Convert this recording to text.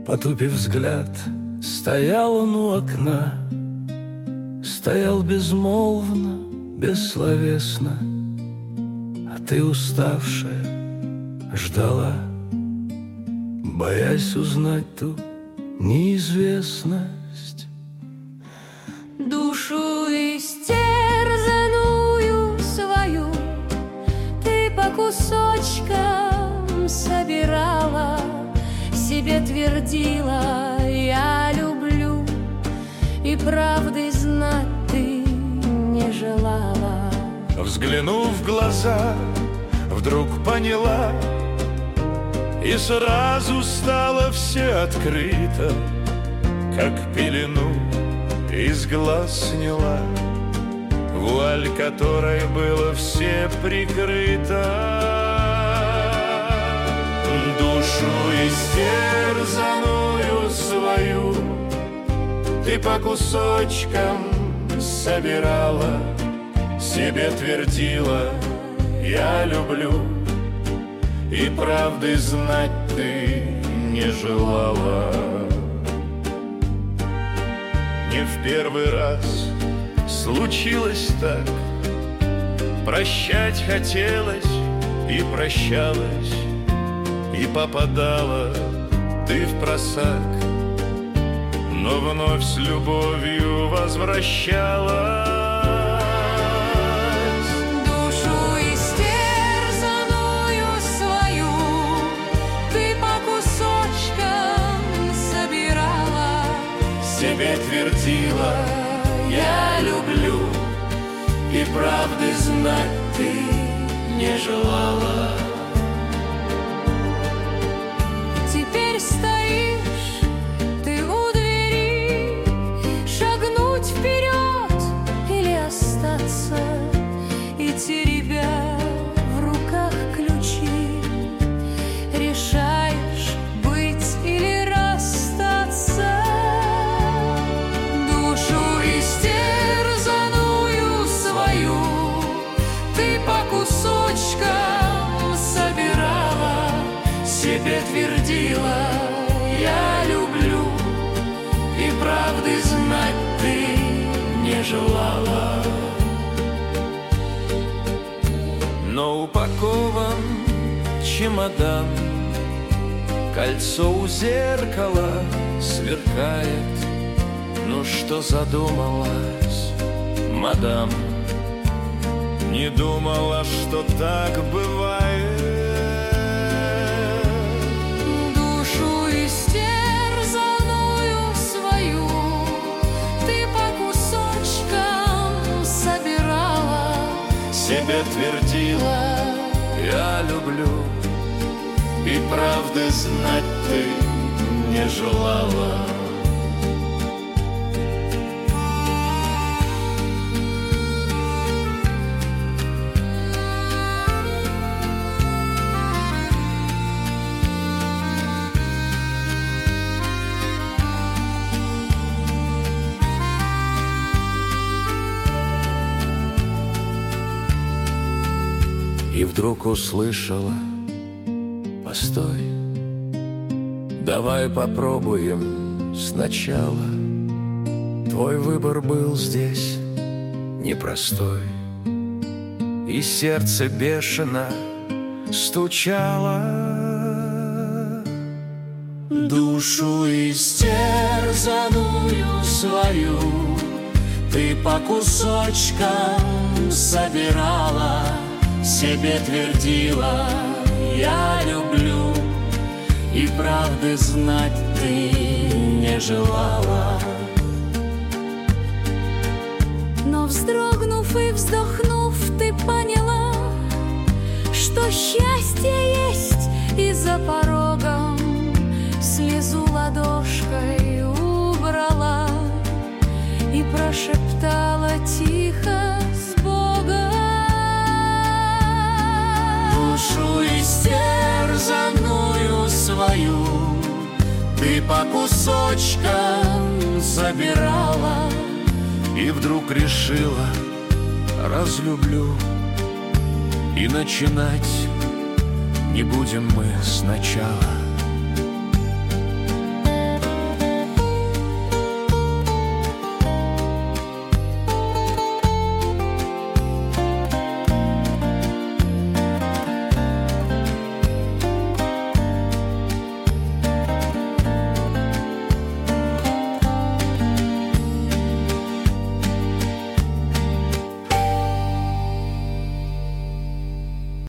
Потупив взгляд, стоял он у окна, стоял безмолвно, бессловесно, а ты, уставшая, ждала, боясь узнать ту неизвестность. Душу истерзанную свою ты по кусочкам собирала, себе твердила: я люблю, и правды знать ты не желала. Взглянув в глаза, вдруг поняла, и сразу стало все открыто, как пелену из глаз сняла, вуаль которой было все прикрыто. Душу истерзанную свою ты по кусочкам собирала, себе твердила: я люблю, и правды знать ты не желала. Не в первый раз случилось так, прощать хотелось и прощалась, и попадала ты впросак, но вновь с любовью возвращалась. Душу истерзанную свою ты по кусочкам собирала, себе твердила: я люблю, и правды знать ты не желала. Теперь стоишь ты у двери, шагнуть вперед или остаться, и теребя в руках ключи, решаешь быть или расстаться. Душу истерзанную свою ты по кусочкам собирала, себе твердила: я люблю, и правды знать ты не желала. Но упакован чемодан, кольцо у зеркала сверкает. Ну что задумалась, мадам? Не думала, что так бывает. Душу истерзанную свою ты по кусочкам собирала, Себе твердила: я люблю, и правды знать ты не желала. И вдруг услышала: постой, давай попробуем сначала. Твой выбор был здесь непростой, и сердце бешено стучало. Душу истерзанную свою ты по кусочкам собирала, себе твердила: я люблю, и правды знать ты не желала. но, вздрогнув и вздохнув, ты поняла, что счастье есть, и за порогом слезу ладошкой убрала и прошептала тихо с Богом. Душу истерзанную свою ты по кусочкам собирала, и вдруг решила: разлюблю, и начинать не будем мы сначала.